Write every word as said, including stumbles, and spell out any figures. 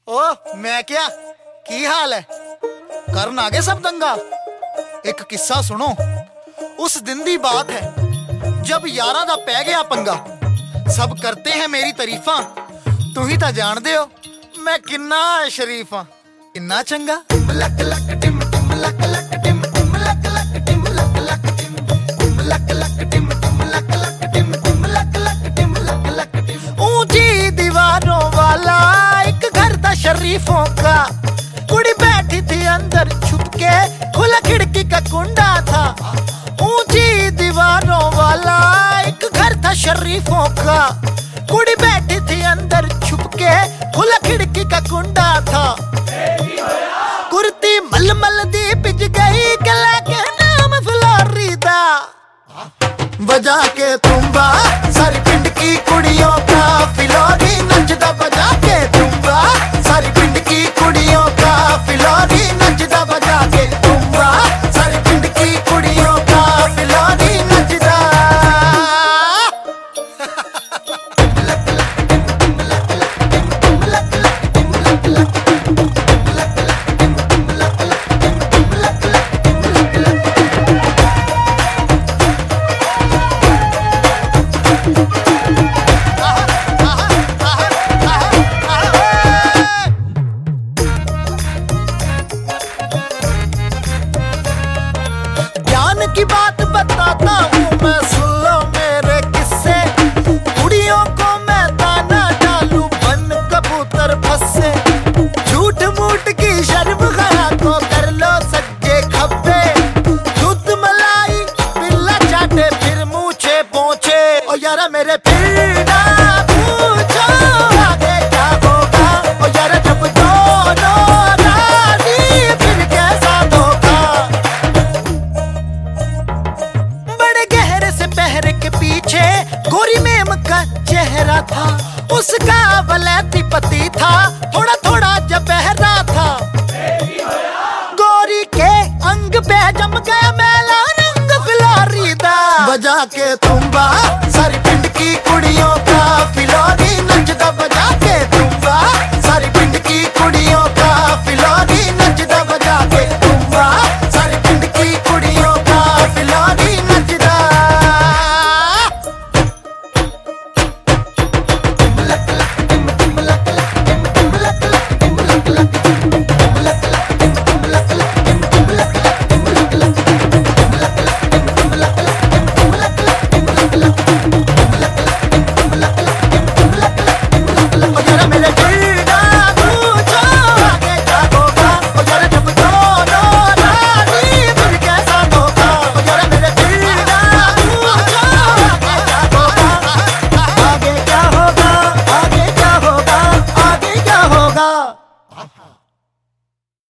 ओ मैं क्या की हाल है करन आगे सब दंगा। एक किस्सा सुनो, उस दिन दी बात है जब यारा दा पै गया पंगा। सब करते हैं मेरी तारीफा, तू ही तो जान दे हो मैं किन्ना शरीफ हाँ, किन्ना चंगा। लक लक टिम टिम लक लक टिम टिम लक लक टिम लक लक टिम टिम लक लक टिम टिम लक लक टिम टिम लक लक टिम लक लक टिम। ऊंची दीवारों वाला एक घर था शरीफों का, कुड़ी बैठी थी अंदर छुप के, खुला खिड़की का कुंडा था। ऊंची दीवारों वाला एक घर था शरीफों का, कुड़ी बैठी थी अंदर छुप के, खुला खिड़की का कुंडा था। कुर्ती मलमल दी पिज गई, गला के नाम फ्लोरिदा, बजा के तुम्बा सारी पिंड की कुड़ियों का फिलौरी नचदा। बजा के तुम्बा सारी पिंड की कुड़ियों का फिलौरी नचदा। बजा के तुम्बा सारी पिंड की कुड़ियों का फिलौरी नचदा। की बात बताता हूँ मैं, सुन लो मेरे किस्से। कुड़ियों को मैं दाना डालू बन कबूतर फंसे, झूठ मूठ की शर्म गया को कर लो सज्जे खब्बे। दूध मलाई पिल्ला चाटे फिर मूछे पहुंचे, ओ यारा मेरे फिर ना पूछो आगे क्या होगा। ओ यारा जब दोनों राजी फिर कैसा धोखा। पहरे के पीछे गोरी मेम का चेहरा था, उसका वलैती पति था, थोड़ा थोड़ा जबहरा था। गोरी के अंग पे जम गया मैला रंग फिलोरीदा। बजा के तुम्बा सारी पिंड की कुड़ियों का फिलौरी नचदा। बजा के